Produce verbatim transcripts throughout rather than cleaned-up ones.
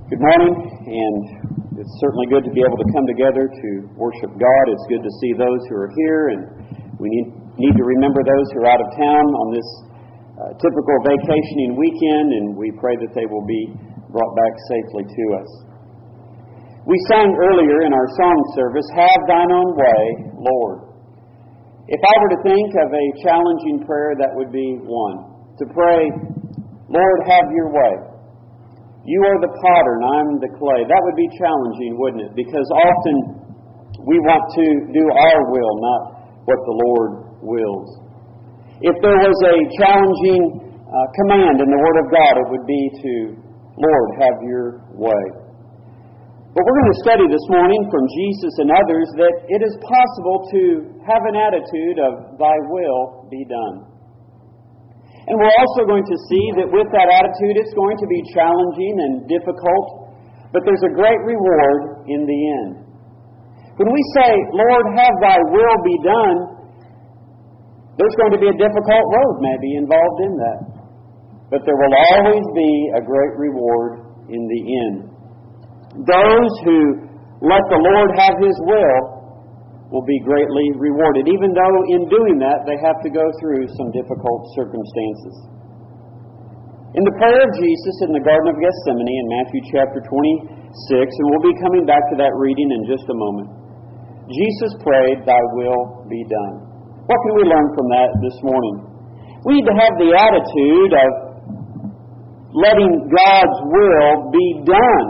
Good morning, and it's certainly good to be able to come together to worship God. It's good to see those who are here, and we need, need to remember those who are out of town on this uh, typical vacationing weekend, and we pray that they will be brought back safely to us. We sang earlier in our song service, "Have Thine Own Way, Lord." If I were to think of a challenging prayer, that would be one. To pray, "Lord, have your way. You are the potter and I'm the clay." That would be challenging, wouldn't it? Because often we want to do our will, not what the Lord wills. If there was a challenging uh, command in the Word of God, it would be to, "Lord, have your way." But we're going to study this morning from Jesus and others that it is possible to have an attitude of "Thy will be done." And we're also going to see that with that attitude, it's going to be challenging and difficult, but there's a great reward in the end. When we say, "Lord, have Thy will be done," there's going to be a difficult road maybe involved in that. But there will always be a great reward in the end. Those who let the Lord have His will will be greatly rewarded, even though in doing that they have to go through some difficult circumstances. In the prayer of Jesus in the Garden of Gethsemane in Matthew chapter twenty-six, and we'll be coming back to that reading in just a moment, Jesus prayed, "Thy will be done." What can we learn from that this morning? We need to have the attitude of letting God's will be done,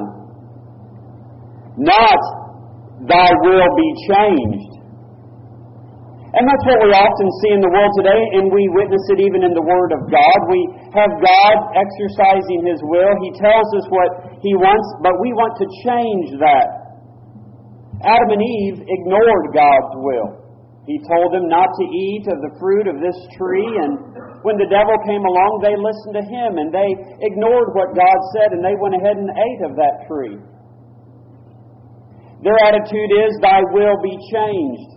not "Thy will be changed." And that's what we often see in the world today, and we witness it even in the Word of God. We have God exercising His will. He tells us what He wants, but we want to change that. Adam and Eve ignored God's will. He told them not to eat of the fruit of this tree, and when the devil came along, they listened to him, and they ignored what God said, and they went ahead and ate of that tree. Their attitude is, "Thy will be changed."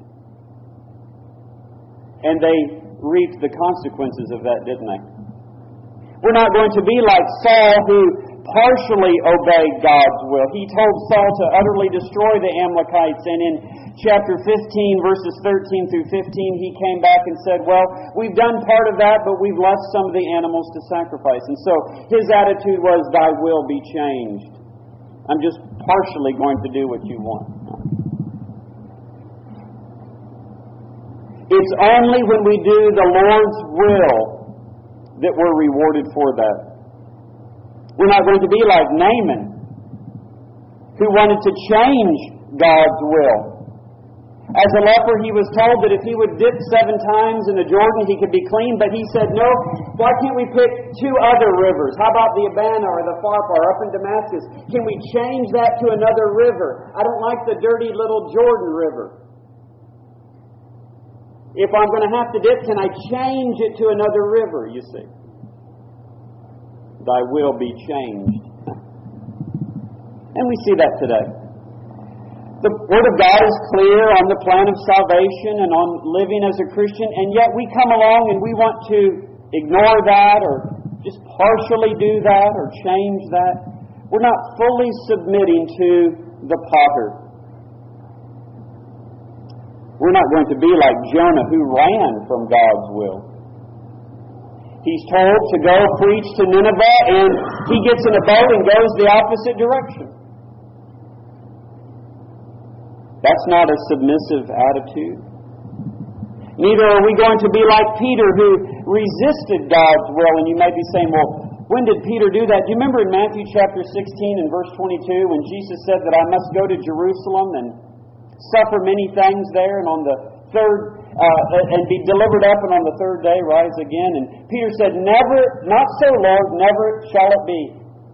And they reaped the consequences of that, didn't they? We're not going to be like Saul, who partially obeyed God's will. He told Saul to utterly destroy the Amalekites, and in chapter fifteen, verses thirteen through fifteen, he came back and said, "Well, we've done part of that, but we've left some of the animals to sacrifice." And so his attitude was, "Thy will be changed. I'm just partially going to do what you want." It's only when we do the Lord's will that we're rewarded for that. We're not going to be like Naaman, who wanted to change God's will. As a leper, he was told that if he would dip seven times in the Jordan, he could be clean. But he said, "No, why can't we pick two other rivers? How about the Abana or the Pharpar up in Damascus? Can we change that to another river? I don't like the dirty little Jordan River. If I'm going to have to dip, can I change it to another river?" You see. Thy will be changed. And we see that today. The Word of God is clear on the plan of salvation and on living as a Christian, and yet we come along and we want to ignore that or just partially do that or change that. We're not fully submitting to the potter. We're not going to be like Jonah, who ran from God's will. He's told to go preach to Nineveh, and he gets in a boat and goes the opposite direction. That's not a submissive attitude. Neither are we going to be like Peter, who resisted God's will. And you may be saying, "Well, when did Peter do that?" Do you remember in Matthew chapter sixteen and verse twenty-two, when Jesus said that I must go to Jerusalem and suffer many things there, and on the third, uh, and be delivered up, and on the third day rise again? And Peter said, "Never, not so, Lord, never shall it be."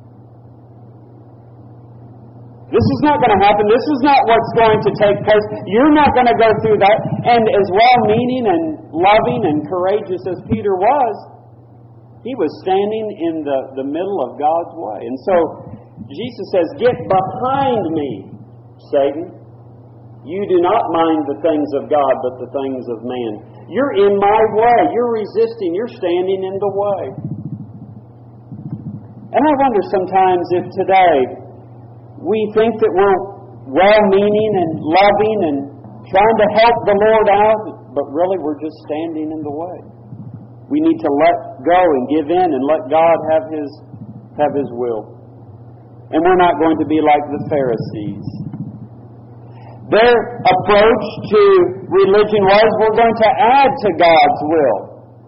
This is not going to happen. This is not what's going to take place. You're not going to go through that. And as well-meaning and loving and courageous as Peter was, he was standing in the, the middle of God's way. And so Jesus says, "Get behind me, Satan. You do not mind the things of God, but the things of man." You're in my way. You're resisting. You're standing in the way. And I wonder sometimes if today we think that we're well-meaning and loving and trying to help the Lord out, but really we're just standing in the way. We need to let go and give in and let God have His, have His will. And we're not going to be like the Pharisees. Their approach to religion was, we're going to add to God's will.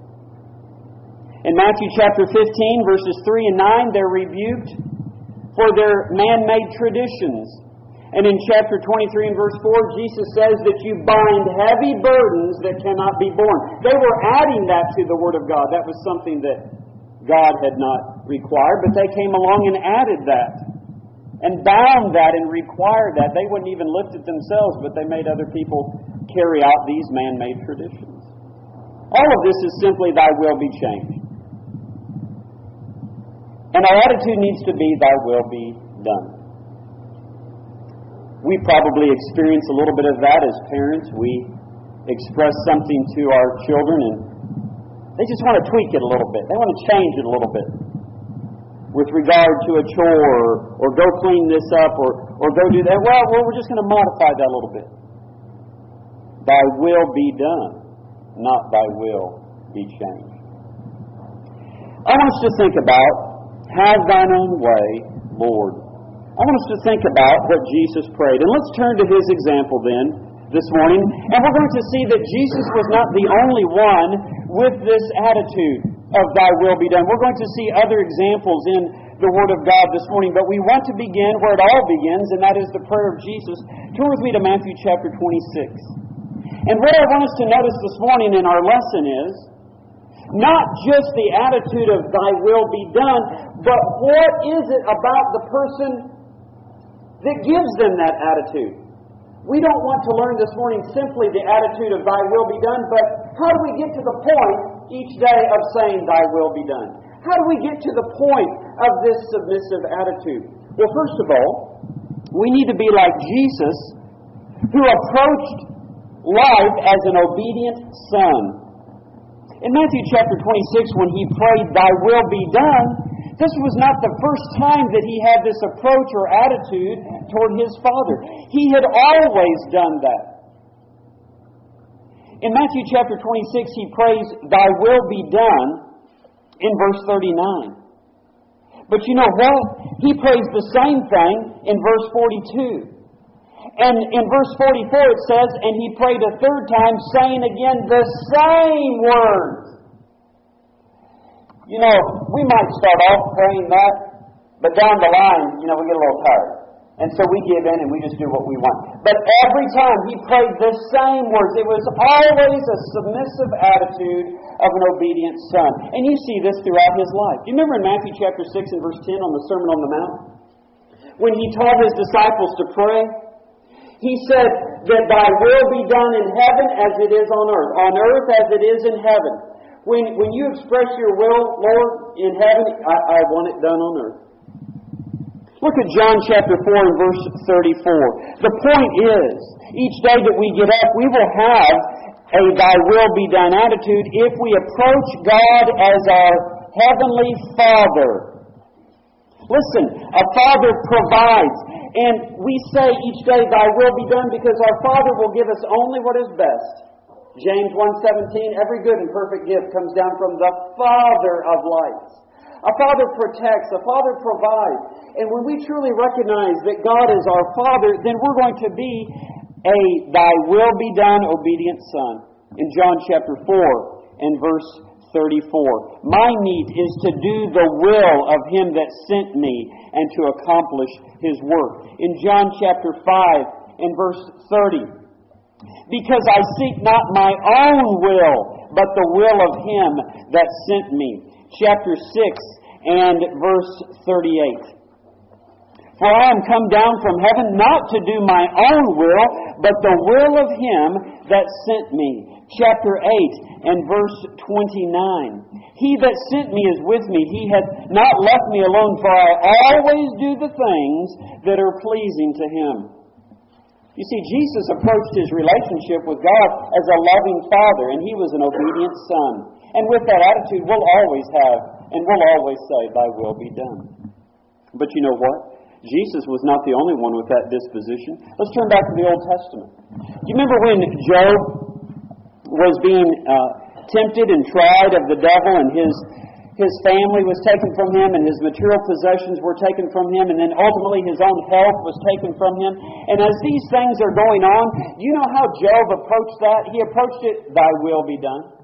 In Matthew chapter fifteen, verses three and nine, they're rebuked for their man-made traditions. And in chapter twenty-three and verse four, Jesus says that you bind heavy burdens that cannot be borne. They were adding that to the Word of God. That was something that God had not required, but they came along and added that and bound that and required that. They wouldn't even lift it themselves, but they made other people carry out these man-made traditions. All of this is simply, thy will be changed. And our attitude needs to be, thy will be done. We probably experience a little bit of that as parents. We express something to our children and they just want to tweak it a little bit. They want to change it a little bit. With regard to a chore, or, or go clean this up, or, or go do that. Well, well, we're just going to modify that a little bit. Thy will be done, not thy will be changed. I want us to think about, have thine own way, Lord. I want us to think about what Jesus prayed. And let's turn to His example then, this morning. And we're going to see that Jesus was not the only one with this attitude of thy will be done. We're going to see other examples in the Word of God this morning, but we want to begin where it all begins, and that is the prayer of Jesus. Turn with me to Matthew chapter twenty-six. And what I want us to notice this morning in our lesson is not just the attitude of thy will be done, but what is it about the person that gives them that attitude? We don't want to learn this morning simply the attitude of thy will be done, but how do we get to the point each day of saying thy will be done? How do we get to the point of this submissive attitude? Well, first of all, we need to be like Jesus, who approached life as an obedient son. In Matthew chapter twenty-six, when He prayed, thy will be done, this was not the first time that He had this approach or attitude toward His Father. He had always done that. In Matthew chapter twenty-six, He prays, thy will be done, in verse thirty-nine. But you know what? He prays the same thing in verse forty-two. And in verse forty-four it says, and He prayed a third time, saying again the same words. You know, we might start off praying that, but down the line, you know, we get a little tired. And so we give in and we just do what we want. But every time He prayed the same words. It was always a submissive attitude of an obedient son. And you see this throughout His life. Do you remember in Matthew chapter six and verse ten on the Sermon on the Mount? When He taught His disciples to pray, He said that thy will be done in heaven as it is on earth. On earth as it is in heaven. When, when you express your will, Lord, in heaven, I, I want it done on earth. Look at John chapter four and verse thirty-four. The point is, each day that we get up, we will have a thy will be done attitude if we approach God as our heavenly Father. Listen, a Father provides. And we say each day, thy will be done, because our Father will give us only what is best. James one seventeen, every good and perfect gift comes down from the Father of lights. A Father protects, a Father provides. And when we truly recognize that God is our Father, then we're going to be a thy will be done obedient son. In John chapter four and verse thirty-four. My meat is to do the will of Him that sent me and to accomplish His work. In John chapter five and verse thirty. Because I seek not my own will, but the will of Him that sent me. Chapter six and verse thirty-eight. For I am come down from heaven not to do my own will, but the will of Him that sent me. Chapter eight and verse twenty-nine. He that sent me is with me. He hath not left me alone, for I always do the things that are pleasing to Him. You see, Jesus approached His relationship with God as a loving Father, and He was an obedient Son. And with that attitude, we'll always have, and we'll always say, thy will be done. But you know what? Jesus was not the only one with that disposition. Let's turn back to the Old Testament. Do you remember when Job was being uh, tempted and tried of the devil, and his his family was taken from him, and his material possessions were taken from him, and then ultimately his own health was taken from him? And as these things are going on, you know how Job approached that? He approached it, "Thy will be done."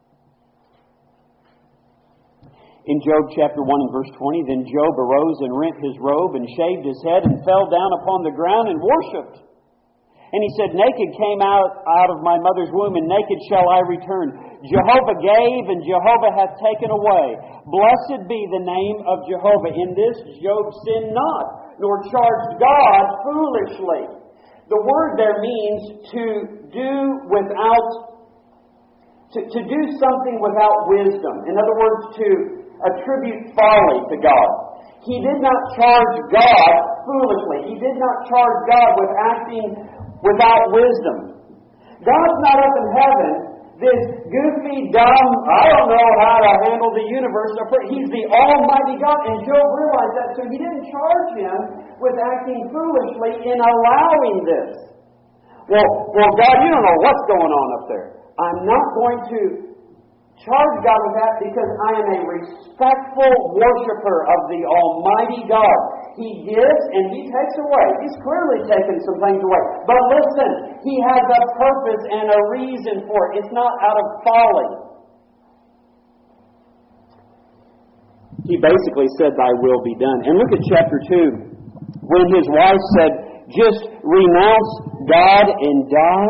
In Job chapter one and verse twenty, "Then Job arose and rent his robe and shaved his head and fell down upon the ground and worshipped. And he said, Naked came out out of my mother's womb, and naked shall I return. Jehovah gave, and Jehovah hath taken away. Blessed be the name of Jehovah. In this Job sinned not, nor charged God foolishly." The word there means to do without, to, to do something without wisdom. In other words, to attribute folly to God. He did not charge God foolishly. He did not charge God with acting without wisdom. God's not up in heaven, this goofy, dumb, I don't know how to handle the universe. He's the Almighty God. And Job realized that, so he didn't charge him with acting foolishly in allowing this. Well, well, God, you don't know what's going on up there. I'm not going to charge God with that because I am a respectful worshiper of the Almighty God. He gives and He takes away. He's clearly taken some things away. But listen, He has a purpose and a reason for it. It's not out of folly. He basically said, "Thy will be done." And look at chapter two. When his wife said, "Just renounce God and die."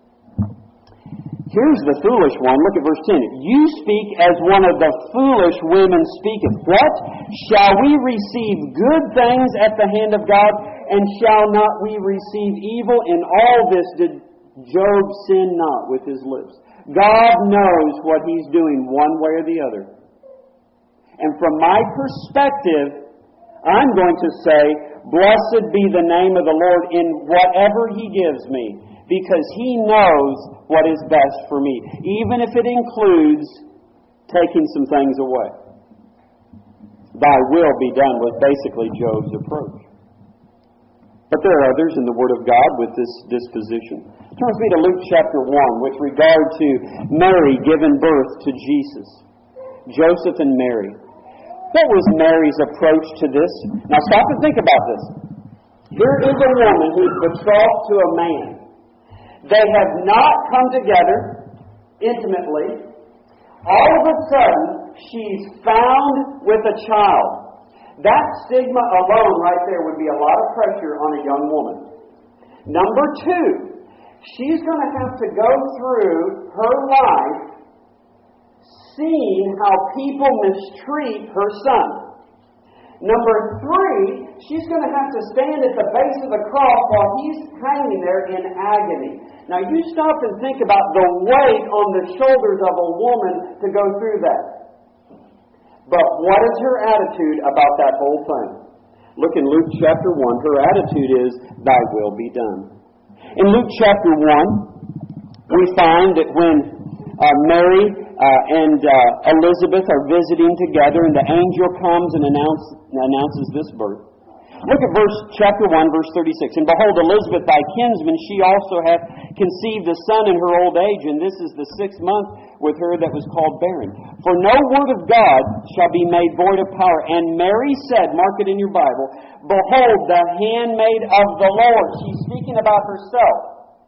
Here's the foolish one. Look at verse ten. "You speak as one of the foolish women speaketh. What? Shall we receive good things at the hand of God? And shall not we receive evil? In all this did Job sin not with his lips." God knows what He's doing one way or the other. And from my perspective, I'm going to say, blessed be the name of the Lord in whatever He gives me. Because He knows what is best for me, even if it includes taking some things away. "Thy will be done" was basically Job's approach. But there are others in the Word of God with this disposition. Turn with me to Luke chapter one with regard to Mary giving birth to Jesus. Joseph and Mary. What was Mary's approach to this? Now stop and think about this. Here is a woman who's betrothed to a man. They have not come together intimately. All of a sudden, she's found with a child. That stigma alone right there would be a lot of pressure on a young woman. Number two, she's going to have to go through her life seeing how people mistreat her son. Number three, she's going to have to stand at the base of the cross while he's hanging there in agony. Now you stop and think about the weight on the shoulders of a woman to go through that. But what is her attitude about that whole thing? Look in Luke chapter one. Her attitude is, "Thy will be done." In Luke chapter one, we find that when uh, Mary uh, and uh, Elizabeth are visiting together, and the angel comes and announce, announces this birth. Look at verse chapter one, verse thirty-six. "And behold, Elizabeth thy kinsman, she also hath conceived a son in her old age, and this is the sixth month with her that was called barren. For no word of God shall be made void of power. And Mary said," mark it in your Bible, "Behold, the handmaid of the Lord." She's speaking about herself.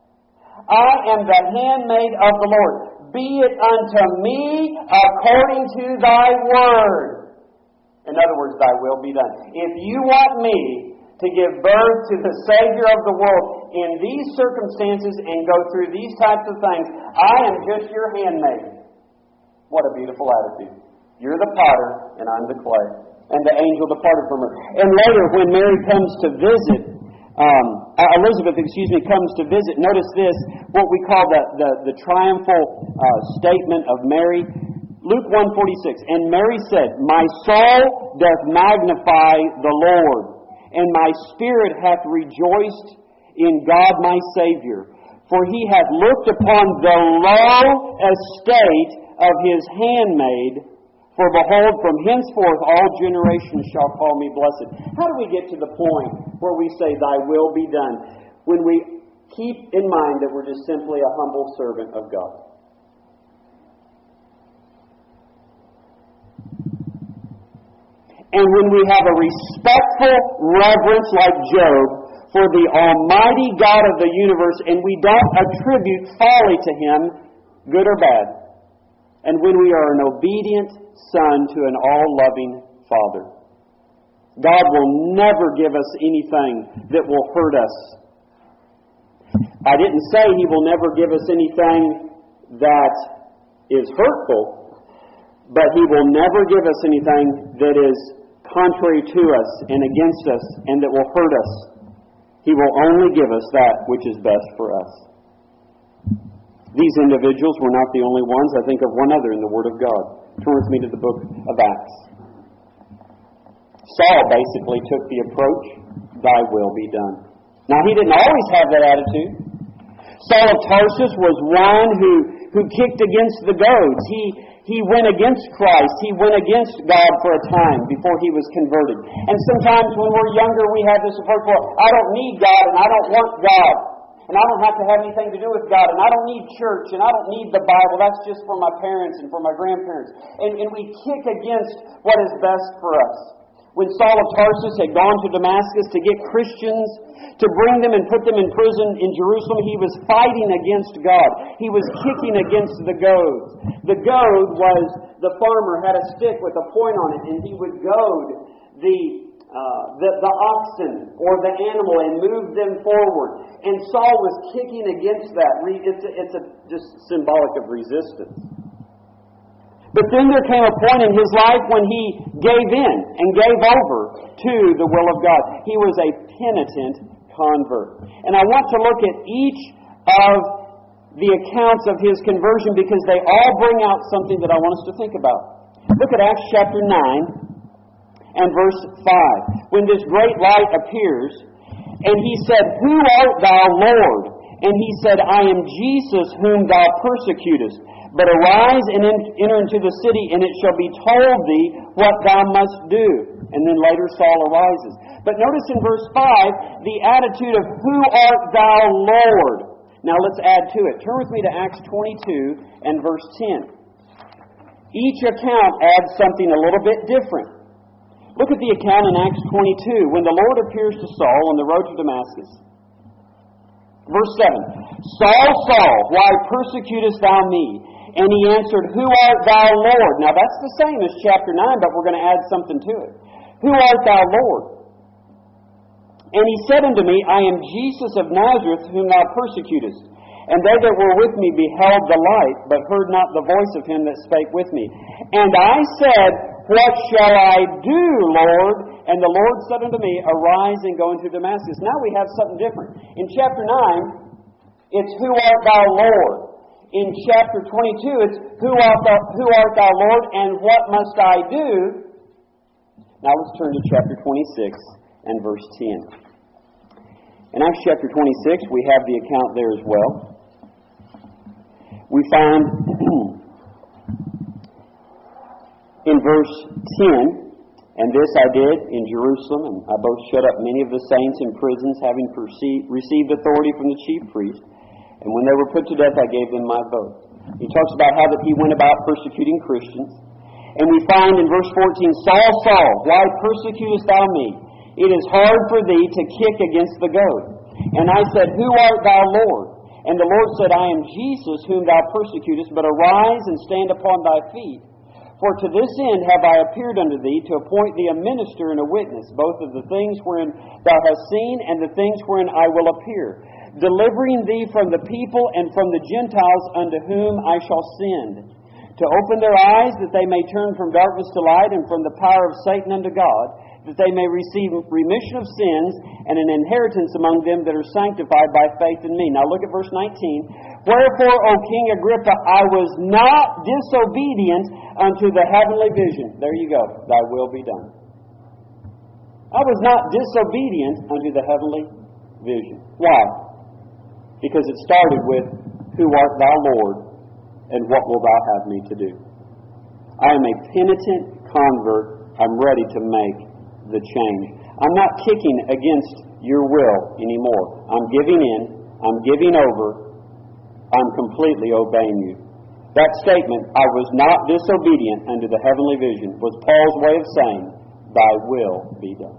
"I am the handmaid of the Lord. Be it unto me according to thy word." In other words, "Thy will be done." If you want me to give birth to the Savior of the world in these circumstances and go through these types of things, I am just your handmaid. What a beautiful attitude. You're the potter and I'm the clay. And the angel departed from her. And later, when Mary comes to visit, um, Elizabeth, excuse me, comes to visit, notice this, what we call the, the, the triumphal uh, statement of Mary. Luke one forty-six, "And Mary said, My soul doth magnify the Lord, and my spirit hath rejoiced in God my Savior. For He hath looked upon the low estate of His handmaid. For behold, from henceforth all generations shall call me blessed. How do we get to the point where we say, Thy will be done? When we keep in mind that we're just simply a humble servant of God. And when we have a respectful reverence like Job for the Almighty God of the universe, and we don't attribute folly to Him, good or bad. And when we are an obedient son to an all-loving Father. God will never give us anything that will hurt us. I didn't say He will never give us anything that is hurtful, but He will never give us anything that is contrary to us and against us and that will hurt us. He will only give us that which is best for us. These individuals were not the only ones. I think of one other in the Word of God. Turn with me to the book of Acts. Saul basically took the approach, Thy will be done. Now, he didn't always have that attitude. Saul of Tarsus was one who, who kicked against the goads. He, he went against Christ. He went against God for a time before he was converted. And sometimes when we're younger, we have this approach, well, I don't need God and I don't want God. And I don't have to have anything to do with God. And I don't need church. And I don't need the Bible. That's just for my parents and for my grandparents. And, and we kick against what is best for us. When Saul of Tarsus had gone to Damascus to get Christians, to bring them and put them in prison in Jerusalem, he was fighting against God. He was kicking against the goad. The goad was, the farmer had a stick with a point on it, and he would goad the Uh, the, the oxen or the animal and move them forward. And Saul was kicking against that. It's, a, it's a, just symbolic of resistance. But then there came a point in his life when he gave in and gave over to the will of God. He was a penitent convert. And I want to look at each of the accounts of his conversion because they all bring out something that I want us to think about. Look at Acts chapter nine. And verse five, when this great light appears, and he said, Who art thou, Lord? And he said, I am Jesus whom thou persecutest. But arise and enter into the city, and it shall be told thee what thou must do. And then later Saul arises. But notice in verse five, the attitude of, Who art thou, Lord? Now let's add to it. Turn with me to Acts twenty-two and verse ten. Each account adds something a little bit different. Look at the account in Acts twenty-two, when the Lord appears to Saul on the road to Damascus. Verse seven, Saul, Saul, why persecutest thou me? And he answered, Who art thou, Lord? Now that's the same as chapter nine, but we're going to add something to it. Who art thou, Lord? And he said unto me, I am Jesus of Nazareth, whom thou persecutest. And they that were with me beheld the light, but heard not the voice of him that spake with me. And I said, What shall I do, Lord? And the Lord said unto me, Arise and go into Damascus. Now we have something different. In chapter nine, it's Who art thou, Lord? In chapter twenty-two, it's Who art thou, who art thou, Lord, and what must I do? Now let's turn to chapter twenty-six and verse ten. In Acts chapter twenty-six, we have the account there as well. We find in verse ten, And this I did in Jerusalem, and I both shut up many of the saints in prisons, having perceived, received authority from the chief priest. And when they were put to death, I gave them my vote. He talks about how that he went about persecuting Christians. And we find in verse fourteen, Saul, Saul, why persecutest thou me? It is hard for thee to kick against the goad. And I said, Who art thou, Lord? And the Lord said, I am Jesus whom thou persecutest, but arise and stand upon thy feet. For to this end have I appeared unto thee, to appoint thee a minister and a witness, both of the things wherein thou hast seen and the things wherein I will appear, delivering thee from the people and from the Gentiles unto whom I shall send, to open their eyes that they may turn from darkness to light and from the power of Satan unto God, that they may receive remission of sins and an inheritance among them that are sanctified by faith in me. Now look at verse nineteen. Wherefore, O King Agrippa, I was not disobedient unto the heavenly vision. There you go. Thy will be done. I was not disobedient unto the heavenly vision. Why? Because it started with, Who art thou, Lord, and what wilt thou have me to do? I am a penitent convert. I'm ready to make the change. I'm not kicking against your will anymore. I'm giving in. I'm giving over. I'm completely obeying you. That statement, I was not disobedient unto the heavenly vision, was Paul's way of saying, thy will be done.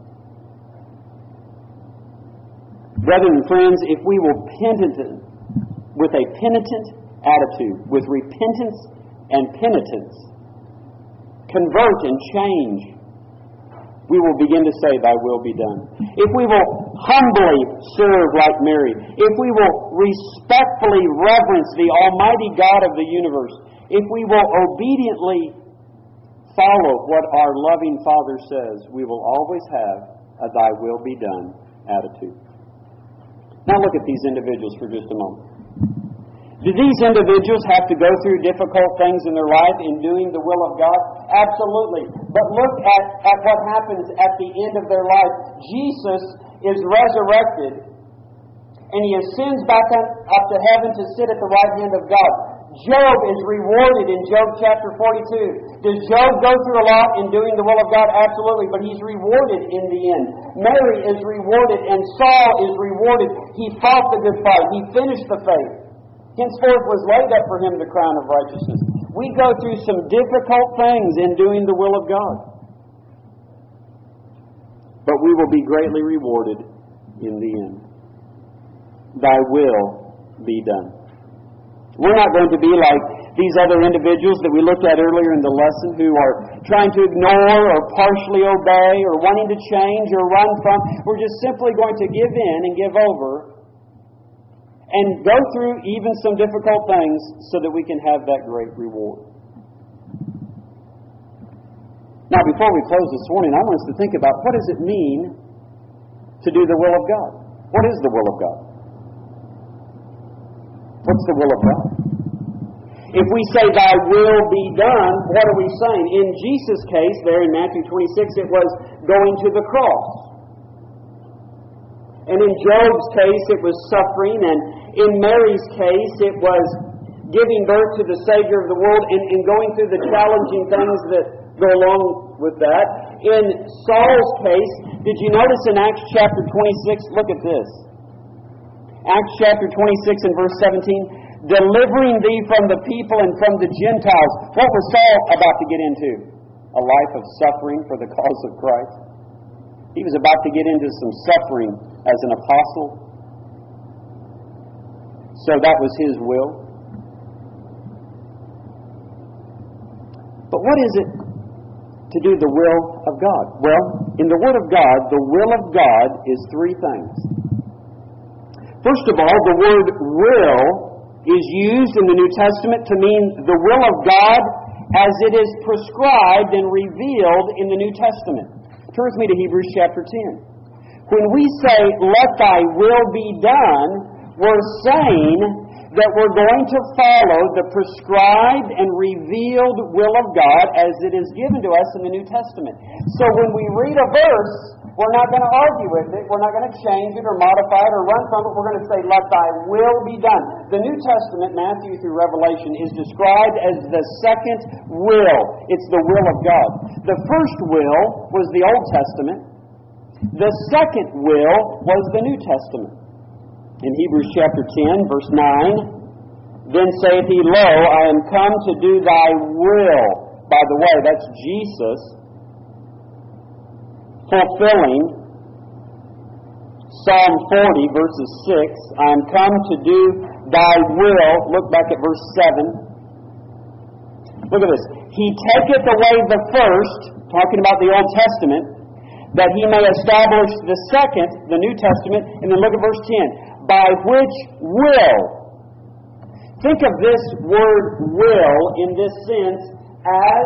Brethren and friends, if we will penitent, with a penitent attitude, with repentance and penitence, convert and change, we will begin to say, thy will be done. If we will humbly serve like Mary, if we will respectfully reverence the Almighty God of the universe, if we will obediently follow what our loving Father says, we will always have a thy will be done attitude. Now look at these individuals for just a moment. Do these individuals have to go through difficult things in their life in doing the will of God? Absolutely. But look at, at what happens at the end of their life. Jesus is resurrected, and He ascends back up, up to heaven to sit at the right hand of God. Job is rewarded in Job chapter forty-two. Does Job go through a lot in doing the will of God? Absolutely, but he's rewarded in the end. Mary is rewarded, and Saul is rewarded. He fought the good fight. He finished the faith. Henceforth was laid up for him the crown of righteousness. We go through some difficult things in doing the will of God. But we will be greatly rewarded in the end. Thy will be done. We're not going to be like these other individuals that we looked at earlier in the lesson who are trying to ignore or partially obey or wanting to change or run from. We're just simply going to give in and give over and go through even some difficult things so that we can have that great reward. Now, before we close this morning, I want us to think about what does it mean to do the will of God? What is the will of God? What's the will of God? If we say, thy will be done, what are we saying? In Jesus' case, there in Matthew twenty-six, it was going to the cross. And in Job's case, it was suffering. And in Mary's case, it was giving birth to the Savior of the world and, and going through the challenging things that go along with that. In Saul's case, did you notice in Acts chapter twenty-six? Look at this. Acts chapter twenty-six and verse seventeen. Delivering thee from the people and from the Gentiles. What was Saul about to get into? A life of suffering for the cause of Christ. He was about to get into some suffering as an apostle. So that was his will. But what is it to do the will of God? Well, in the Word of God, the will of God is three things. First of all, the word will is used in the New Testament to mean the will of God as it is prescribed and revealed in the New Testament. Turn with me to Hebrews chapter ten. When we say, let thy will be done, we're saying that we're going to follow the prescribed and revealed will of God as it is given to us in the New Testament. So when we read a verse, we're not going to argue with it. We're not going to change it or modify it or run from it. We're going to say, let thy will be done. The New Testament, Matthew through Revelation, is described as the second will. It's the will of God. The first will was the Old Testament. The second will was the New Testament. In Hebrews chapter ten, verse nine, then saith he, Lo, I am come to do thy will. By the way, that's Jesus fulfilling Psalm forty, verses six. I am come to do thy will. Look back at verse seven. Look at this. He taketh away the first, talking about the Old Testament, that he may establish the second, the New Testament. And then look at verse ten. By which will. Think of this word will in this sense as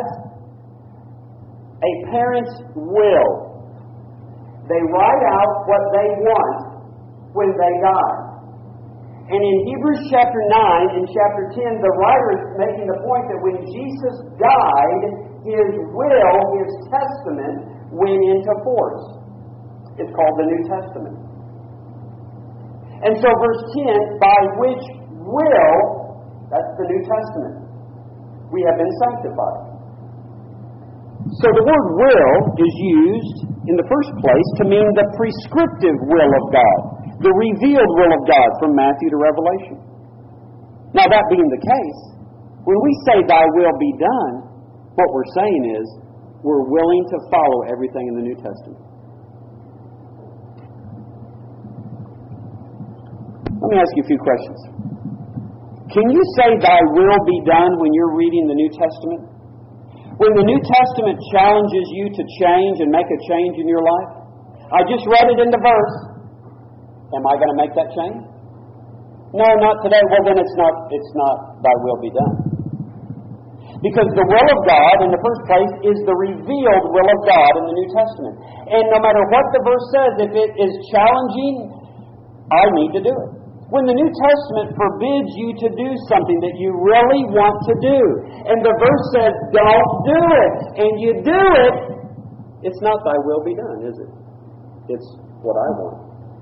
a parent's will. They write out what they want when they die. And in Hebrews chapter nine and chapter ten, the writer is making the point that when Jesus died, his will, his testament, went into force. It's called the New Testament. And so verse ten, by which will, that's the New Testament, we have been sanctified. So the word will is used in the first place to mean the prescriptive will of God, the revealed will of God from Matthew to Revelation. Now that being the case, when we say thy will be done, what we're saying is we're willing to follow everything in the New Testament. Let me ask you a few questions. Can you say thy will be done when you're reading the New Testament? When the New Testament challenges you to change and make a change in your life? I just read it in the verse. Am I going to make that change? No, not today. Well, then it's not, it's not thy will be done. Because the will of God, in the first place, is the revealed will of God in the New Testament. And no matter what the verse says, if it is challenging, I need to do it. When the New Testament forbids you to do something that you really want to do, and the verse says, don't do it, and you do it, it's not thy will be done, is it? It's what I want.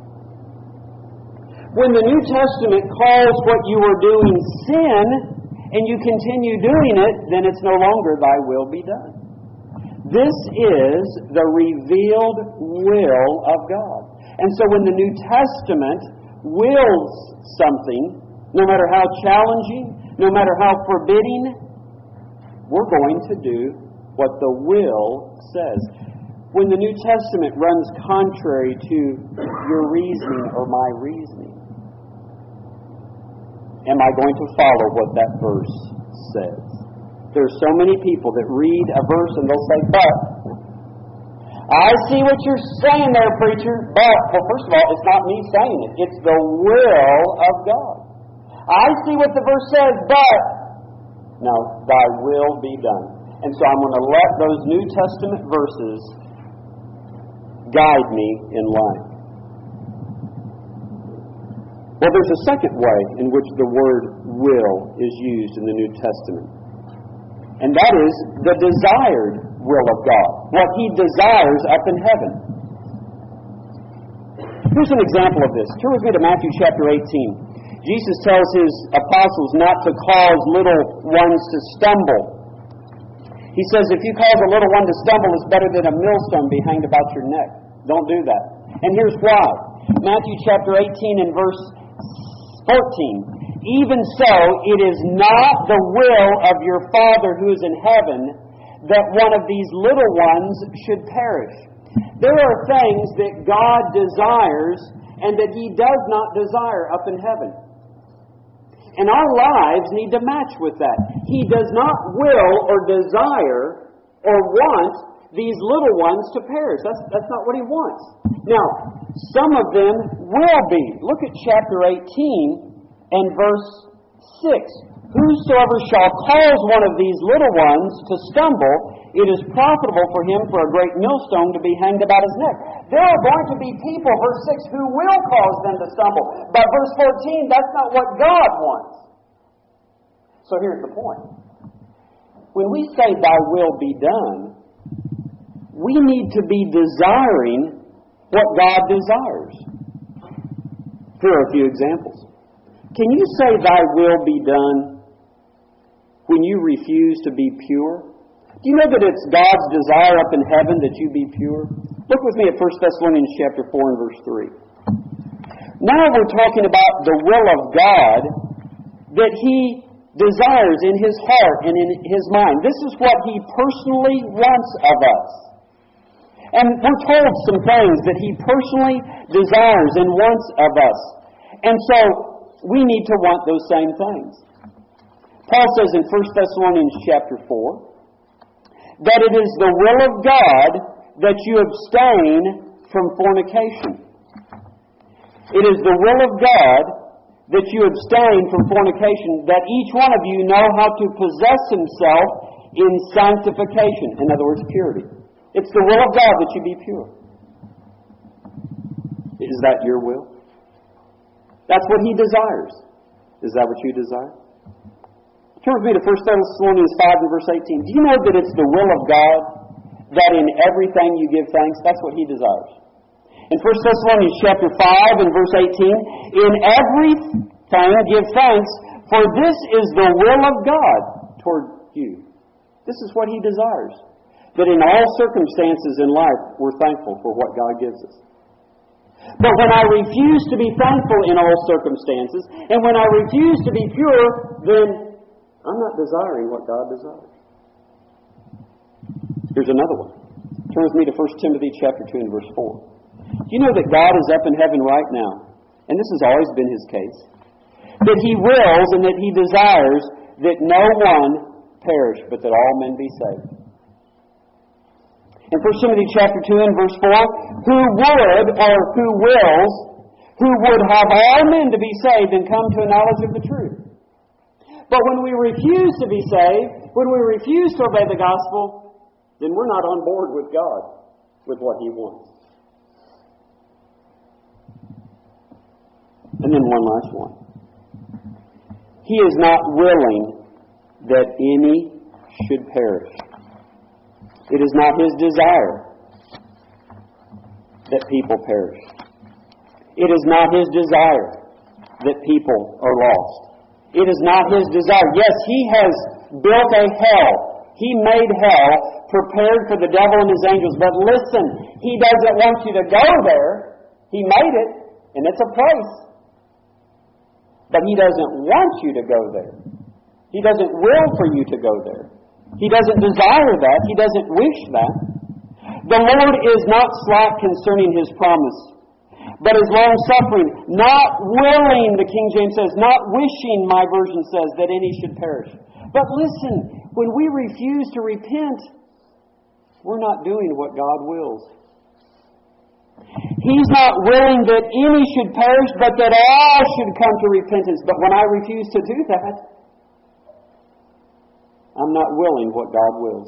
When the New Testament calls what you are doing sin, and you continue doing it, then it's no longer thy will be done. This is the revealed will of God. And so when the New Testament wills something, no matter how challenging, no matter how forbidding, we're going to do what the will says. When the New Testament runs contrary to your reasoning or my reasoning, am I going to follow what that verse says? There are so many people that read a verse and they'll say, but I see what you're saying there, preacher, but, well, first of all, it's not me saying it. It's the will of God. I see what the verse says, but, no, thy will be done. And so I'm going to let those New Testament verses guide me in life. Well, there's a second way in which the word will is used in the New Testament. And that is the desired will of God, what He desires up in heaven. Here's an example of this. Turn with me to Matthew chapter eighteen. Jesus tells His apostles not to cause little ones to stumble. He says, if you cause a little one to stumble, it's better than a millstone be hanged about your neck. Don't do that. And here's why. Matthew chapter eighteen and verse fourteen. Even so, it is not the will of your Father who is in heaven that one of these little ones should perish. There are things that God desires and that He does not desire up in heaven. And our lives need to match with that. He does not will or desire or want these little ones to perish. That's, that's not what He wants. Now, some of them will be. Look at chapter eighteen and verse six. Whosoever shall cause one of these little ones to stumble, it is profitable for him for a great millstone to be hanged about his neck. There are going to be people, verse six, who will cause them to stumble. But verse fourteen, that's not what God wants. So here's the point. When we say thy will be done, we need to be desiring what God desires. Here are a few examples. Can you say thy will be done when you refuse to be pure? Do you know that it's God's desire up in heaven that you be pure? Look with me at First Thessalonians chapter four and verse three. Now we're talking about the will of God that He desires in His heart and in His mind. This is what He personally wants of us. And we're told some things that He personally desires and wants of us. And so we need to want those same things. Paul says in First Thessalonians chapter four that it is the will of God that you abstain from fornication. It is the will of God that you abstain from fornication, that each one of you know how to possess himself in sanctification. In other words, purity. It's the will of God that you be pure. Is that your will? That's what He desires. Is that what you desire? Turn with me to First Thessalonians five and verse eighteen. Do you know that it's the will of God that in everything you give thanks? That's what He desires. In First Thessalonians chapter five and verse eighteen, in everything give thanks, for this is the will of God toward you. This is what He desires. that in all circumstances in life, we're thankful for what God gives us. But when I refuse to be thankful in all circumstances, and when I refuse to be pure, then I'm not desiring what God desires. Here's another one. Turn with me to First Timothy chapter two and verse four. Do you know that God is up in heaven right now? And this has always been His case. That He wills and that He desires that no one perish, but that all men be saved. In First Timothy chapter two and verse four, who would, or who wills, who would have all men to be saved and come to a knowledge of the truth. But when we refuse to be saved, when we refuse to obey the gospel, then we're not on board with God, with what He wants. And then one last one. He is not willing that any should perish. It is not His desire that people perish. It is not His desire that people are lost. It is not His desire. Yes, He has built a hell. He made hell prepared for the devil and his angels. But listen, He doesn't want you to go there. He made it, and it's a place. But He doesn't want you to go there. He doesn't will for you to go there. He doesn't desire that. He doesn't wish that. The Lord is not slack concerning His promise, but is long-suffering, not willing, the King James says, not wishing, my version says, that any should perish. But listen, when we refuse to repent, we're not doing what God wills. He's not willing that any should perish, but that all should come to repentance. But when I refuse to do that, I'm not willing what God wills.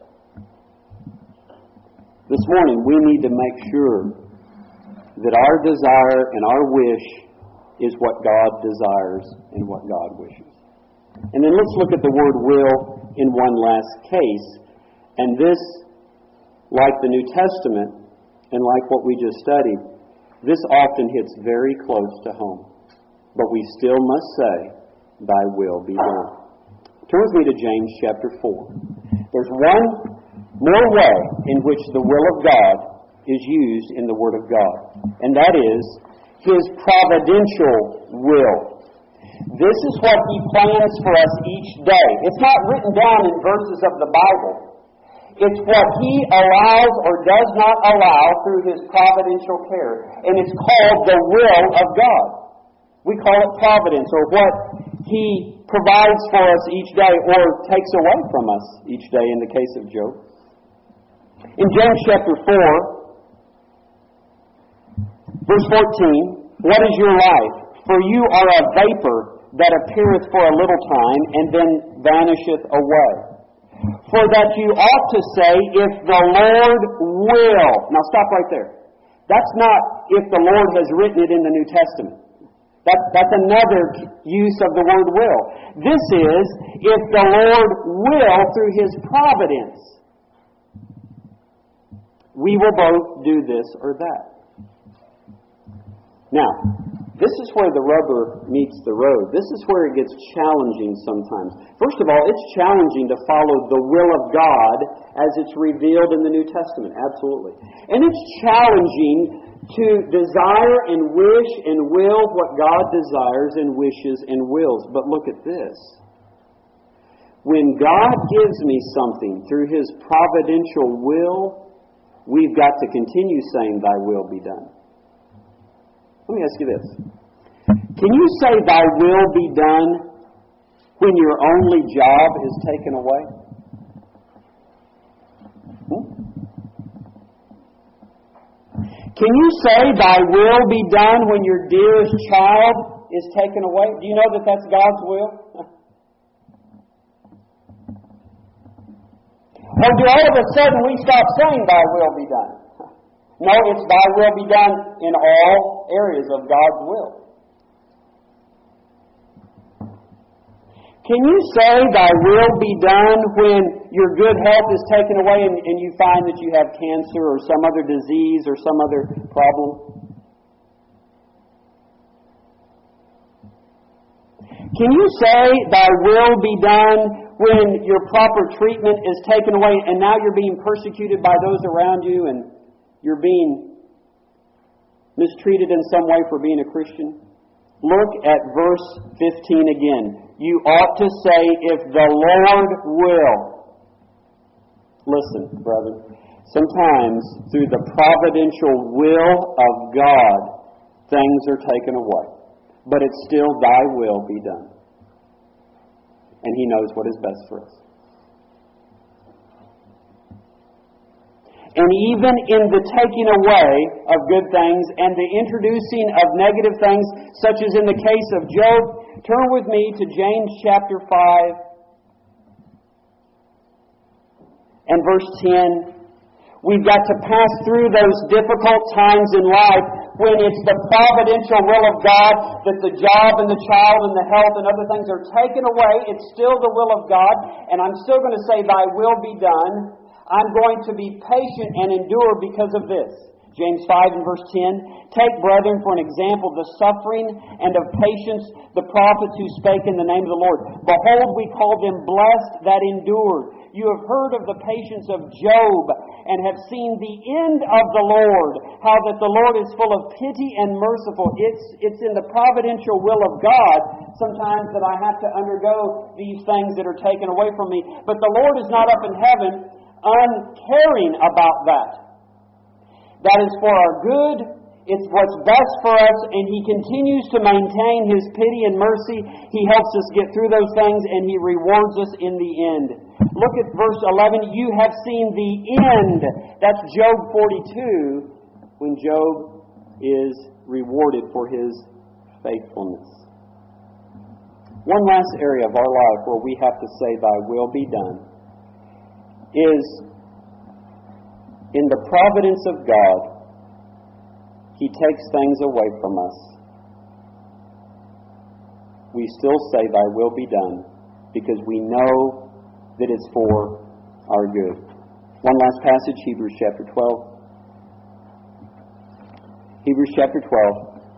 This morning, we need to make sure that our desire and our wish is what God desires and what God wishes. And then let's look at the word will in one last case. And this, like the New Testament, and like what we just studied, this often hits very close to home. But we still must say, Thy will be done. Turn with me to James chapter four. There's one more way in which the will of God is used in the Word of God, and that is His providential will. This is what He plans for us each day. It's not written down in verses of the Bible. It's what He allows or does not allow through His providential care. And it's called the will of God. We call it providence, or what He provides for us each day, or takes away from us each day in the case of Job. In James chapter four, verse fourteen, what is your life? For you are a vapor that appeareth for a little time, and then vanisheth away. For that you ought to say, if the Lord will. Now stop right there. That's not if the Lord has written it in the New Testament. That, that's another use of the word will. This is, if the Lord will, through His providence, we will both do this or that. Now, this is where the rubber meets the road. This is where it gets challenging sometimes. First of all, it's challenging to follow the will of God as it's revealed in the New Testament. Absolutely. And it's challenging to desire and wish and will what God desires and wishes and wills. But look at this. When God gives me something through His providential will, we've got to continue saying, Thy will be done. Let me ask you this. Can you say, Thy will be done when your only job is taken away? Hmm? Can you say, Thy will be done when your dearest child is taken away? Do you know that that's God's will? Or do all of a sudden we stop saying, Thy will be done? No, it's Thy will be done in all areas of God's will. Can you say, Thy will be done when your good health is taken away and, and you find that you have cancer or some other disease or some other problem? Can you say, Thy will be done when your proper treatment is taken away and now you're being persecuted by those around you and you're being mistreated in some way for being a Christian? Look at verse fifteen again. You ought to say, if the Lord will. Listen, brethren. Sometimes, through the providential will of God, things are taken away. But it's still thy will be done. And He knows what is best for us. And even in the taking away of good things and the introducing of negative things, such as in the case of Job, turn with me to James chapter five and verse ten. We've got to pass through those difficult times in life when it's the providential will of God that the job and the child and the health and other things are taken away. It's still the will of God, and I'm still going to say, thy will be done. I'm going to be patient and endure because of this. James five and verse ten, take, brethren, for an example, the suffering and of patience, the prophets who spake in the name of the Lord. Behold, we call them blessed that endured. You have heard of the patience of Job and have seen the end of the Lord, how that the Lord is full of pity and merciful. It's, it's in the providential will of God sometimes that I have to undergo these things that are taken away from me. But the Lord is not up in heaven uncaring about that. That is for our good. It's what's best for us, and He continues to maintain His pity and mercy. He helps us get through those things, and He rewards us in the end. Look at verse eleven. You have seen the end. That's Job forty-two, when Job is rewarded for his faithfulness. One last area of our life where we have to say, thy will be done, is in the providence of God. He takes things away from us. We still say, thy will be done, because we know that it's for our good. One last passage, Hebrews chapter twelve. Hebrews chapter twelve,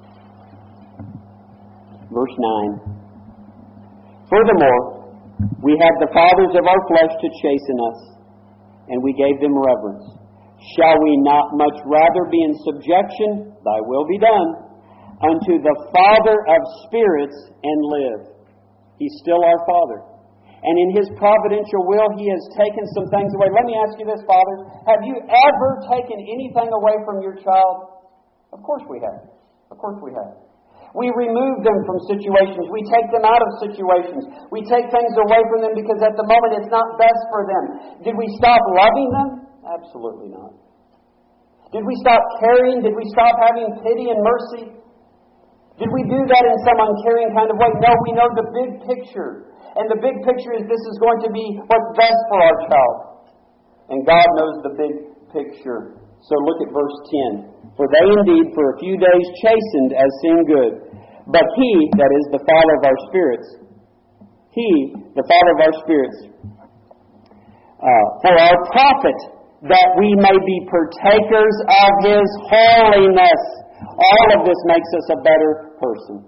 verse nine. Furthermore, we had the fathers of our flesh to chasten us, and we gave them reverence. Shall we not much rather be in subjection, thy will be done, unto the Father of spirits and live? He's still our Father. And in His providential will, He has taken some things away. Let me ask you this, fathers. Have you ever taken anything away from your child? Of course we have. Of course we have. We remove them from situations. We take them out of situations. We take things away from them because at the moment it's not best for them. Did we stop loving them? Absolutely not. Did we stop caring? Did we stop having pity and mercy? Did we do that in some uncaring kind of way? No, we know the big picture. And the big picture is this is going to be what's best for our child. And God knows the big picture. So look at verse ten. For they indeed for a few days chastened as seemed good. But He, that is the Father of our spirits, He, the Father of our spirits, uh, for our profit, that we may be partakers of His holiness. All of this makes us a better person.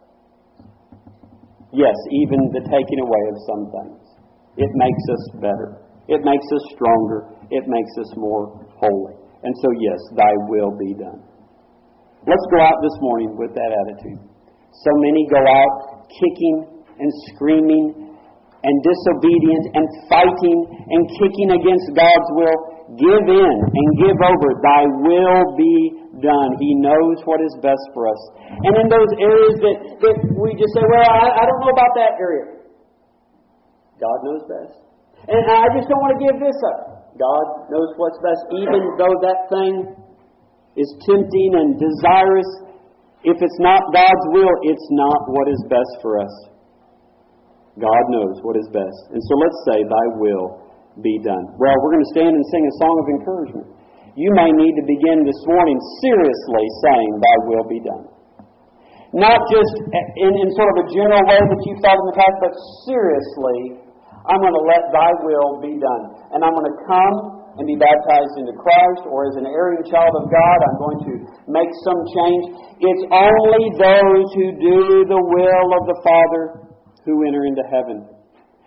Yes, even the taking away of some things. It makes us better. It makes us stronger. It makes us more holy. And so, yes, thy will be done. Let's go out this morning with that attitude. So many go out kicking and screaming and disobedient and fighting and kicking against God's will. Give in and give over. Thy will be done. He knows what is best for us. And in those areas that, that we just say, well, I, I don't know about that area. God knows best. And I just don't want to give this up. God knows what's best. Even though that thing is tempting and desirous, if it's not God's will, it's not what is best for us. God knows what is best. And so let's say, thy will be done. Well, we're going to stand and sing a song of encouragement. You may need to begin this morning seriously saying, thy will be done. Not just in, in sort of a general way that you've thought in the past, but seriously, I'm going to let thy will be done. And I'm going to come and be baptized into Christ, or as an erring child of God, I'm going to make some change. It's only those who do the will of the Father who enter into heaven.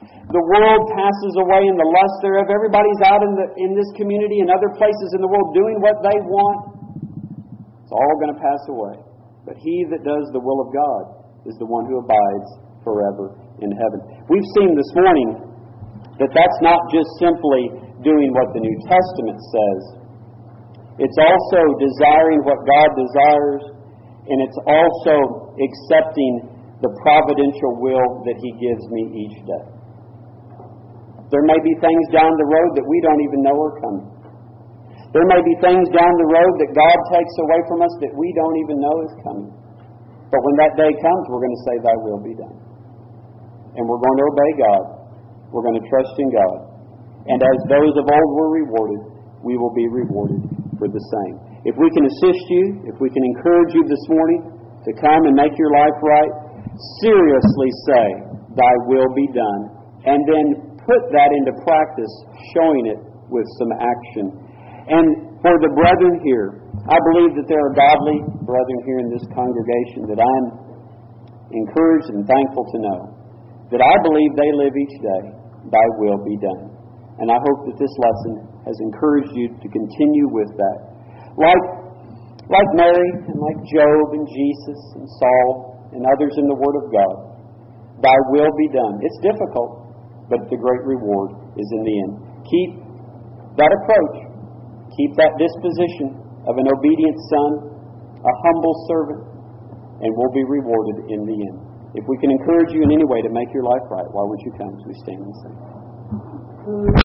The world passes away and the lust thereof. Everybody's out in the in this community and other places in the world doing what they want. It's all going to pass away. But he that does the will of God is the one who abides forever in heaven. We've seen this morning that that's not just simply doing what the New Testament says. It's also desiring what God desires, and it's also accepting the providential will that He gives me each day. There may be things down the road that we don't even know are coming. There may be things down the road that God takes away from us that we don't even know is coming. But when that day comes, we're going to say, Thy will be done. And we're going to obey God. We're going to trust in God. And as those of old were rewarded, we will be rewarded for the same. If we can assist you, if we can encourage you this morning to come and make your life right, seriously say, Thy will be done. And then put that into practice, showing it with some action. And for the brethren here, I believe that there are godly brethren here in this congregation that I'm encouraged and thankful to know that I believe they live each day, Thy will be done. And I hope that this lesson has encouraged you to continue with that. Like, like Mary and like Job and Jesus and Saul and others in the Word of God, Thy will be done. It's difficult, but the great reward is in the end. Keep that approach. Keep that disposition of an obedient son, a humble servant, and we'll be rewarded in the end. If we can encourage you in any way to make your life right, why would you come as we stand and sing?